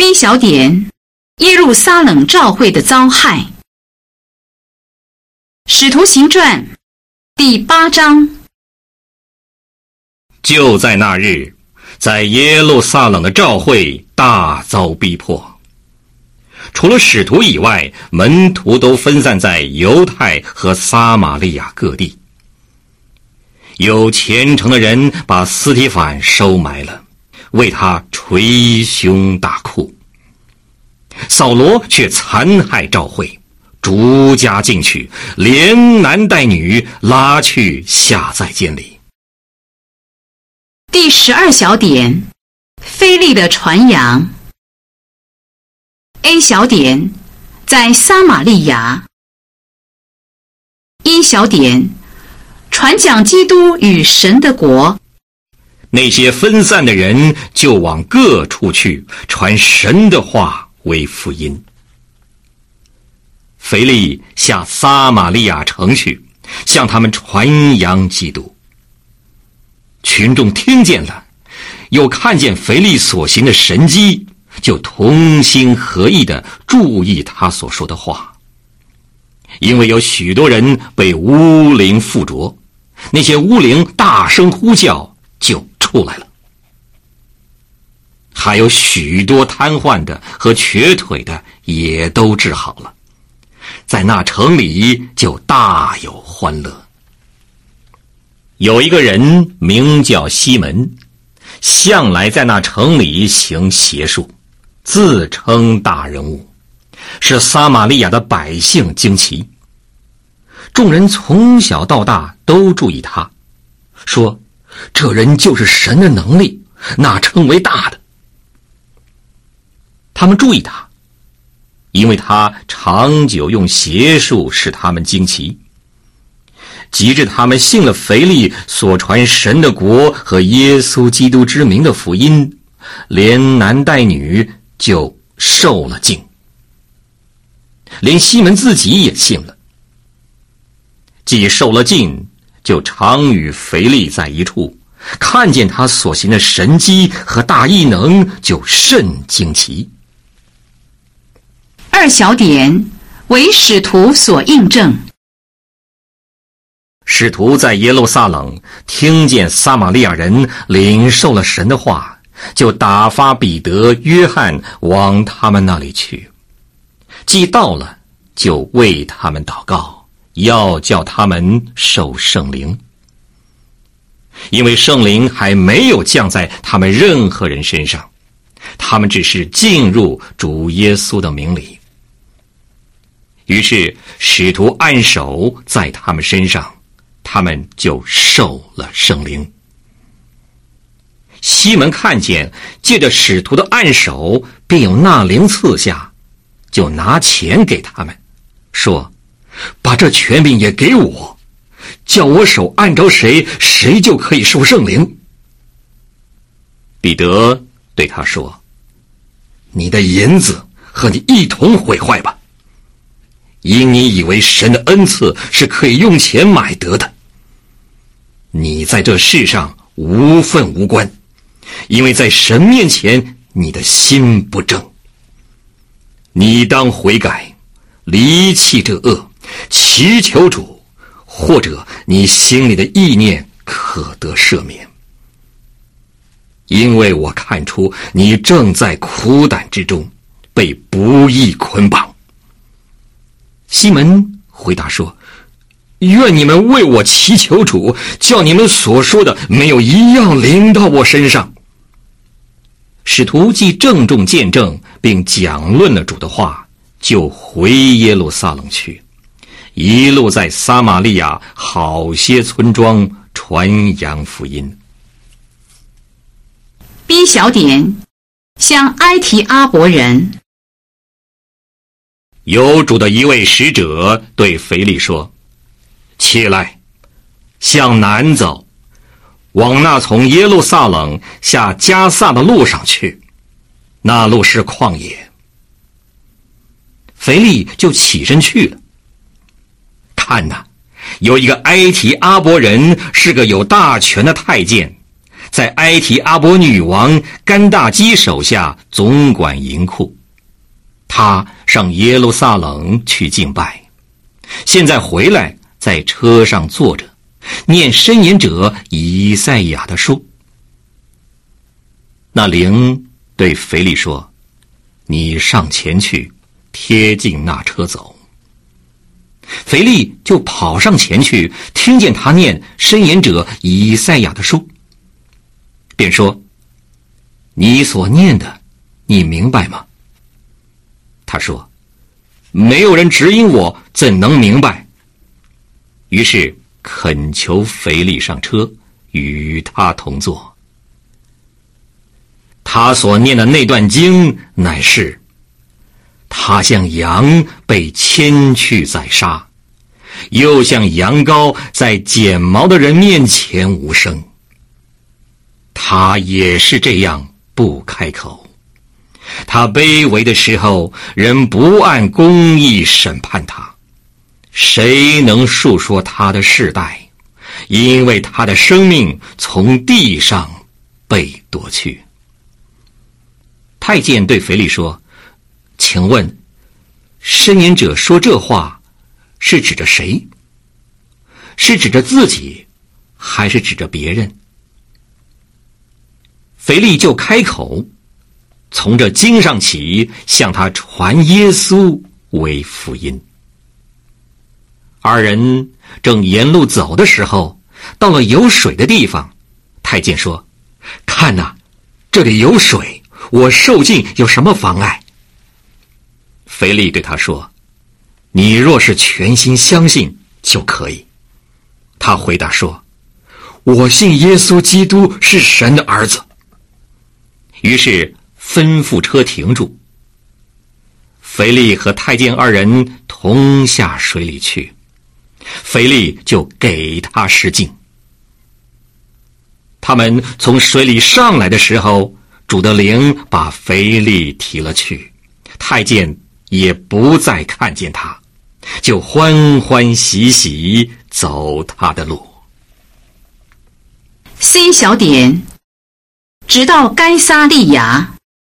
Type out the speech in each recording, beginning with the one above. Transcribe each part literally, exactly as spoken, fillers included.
A 小点，耶路撒冷召会的遭害。使徒行传第八章。 就在那日，在耶路撒冷的召会大遭逼迫。除了使徒以外，门徒都分散在犹太和撒玛利亚各地。有虔诚的人把司提反收埋了，为他捶胸大哭。扫罗却残害召会，逐家进去，连男带女拉去下在监里。 第十二小点，腓利的传扬。A 小点，在撒玛利亚。一小点，传讲基督与神的国。 那些分散的人就往各处去，传神的话为福音。腓利下撒玛利亚城去，向他们传扬基督。群众听见了，又看见腓利所行的神迹，就同心合意地注意他所说的话。因为有许多人被污灵附着，那些污灵大声呼叫，就出来了。还有许多瘫痪的和瘸腿的也都治好了，在那城里就大有欢乐。有一个人名叫西门，向来在那城里行邪术，自称大人物，是撒玛利亚的百姓惊奇。众人从小到大都注意他，说这人就是神的能力，那称为大的。他们注意他，因为他长久用邪术使他们惊奇。及至他们信了腓利所传神的国和耶稣基督之名的福音，连男带女就受了浸，连西门自己也信了。既受了浸，就常与腓利在一处，看见他所行的神迹和大异能，就甚惊奇。 二小点，为使徒所印证。 使徒在耶路撒冷听见撒玛利亚人领受了神的话，就打发彼得、约翰往他们那里去。既到了，就为他们祷告，要叫他们受圣灵。因为圣灵还没有降在他们任何人身上，他们只是进入主耶稣的名里。于是使徒按手在他们身上，他们就受了圣灵。西门看见借着使徒的按手并有那灵赐下，就拿钱给他们，说把这权柄也给我，叫我手按着谁，谁就可以受圣灵。彼得对他说，你的银子和你一同毁坏吧，因你以为神的恩赐是可以用钱买得的。你在这世上无份无关，因为在神面前你的心不正。你当悔改，离弃这恶，祈求主，或者你心里的意念可得赦免。因为我看出你正在苦胆之中，被不义捆绑。西门回答说，愿你们为我祈求主，叫你们所说的没有一样临到我身上。使徒既郑重见证并讲论了主的话，就回耶路撒冷去，一路在撒玛利亚好些村庄传扬福音。 B 小点，向埃提阿伯人。 有主的一位使者对腓利说，起来，向南走，往那从耶路撒冷下加萨的路上去，那路是旷野。腓利就起身去了。看哪，有一个埃提阿伯人，是个有大权的太监， 在埃提阿伯女王甘大基手下总管银库。他上耶路撒冷去敬拜，现在回来在车上坐着，念申言者以赛亚的书。那灵对腓力说：你上前去，贴近那车走。腓力就跑上前去，听见他念申言者以赛亚的书，便说：你所念的，你明白吗？他说：没有人指引我，怎能明白？于是恳求腓力上车，与他同坐。他所念的那段经乃是：他像羊被牵去宰杀，又像羊羔在剪毛的人面前无声。他也是这样不开口。他卑微的时候，人不按公义审判他。谁能述说他的世代？因为他的生命从地上被夺去。太监对腓力说：请问，申言者说这话是指着谁？是指着自己，还是指着别人？腓力就开口，从这经上起，向他传耶稣为福音。二人正沿路走的时候，到了有水的地方，太监说：看哪，这里有水，我受浸有什么妨碍？腓力对他说：你若是全心相信就可以。他回答说：我信耶稣基督是神的儿子。于是吩咐车停住，腓力和太监二人同下水里去，腓力就给他施浸。他们从水里上来的时候，主的灵把腓力提了去，太监也不再看见他，就欢欢喜喜走他的路。 C 小点，直到该撒利亚。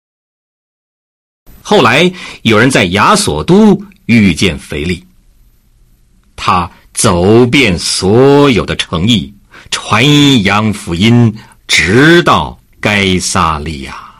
后来有人在亚索都遇见腓力，他走遍所有的城邑，传扬福音，直到该撒利亚。